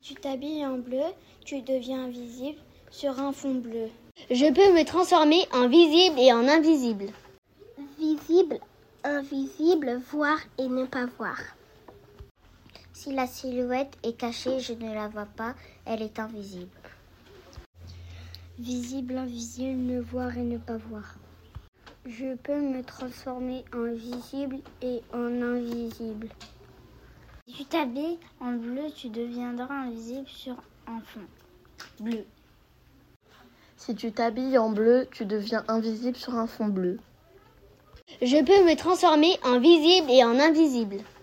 Tu t'habilles en bleu, tu deviens invisible sur un fond bleu. Je peux me transformer en visible et en invisible. Visible, invisible, voir et ne pas voir. Si la silhouette est cachée, je ne la vois pas, elle est invisible. Visible, invisible, ne voir et ne pas voir. Je peux me transformer en visible et en invisible. Si tu t'habilles en bleu, tu deviendras invisible sur un fond bleu. Si tu t'habilles en bleu, tu deviens invisible sur un fond bleu. Je peux me transformer en visible et en invisible.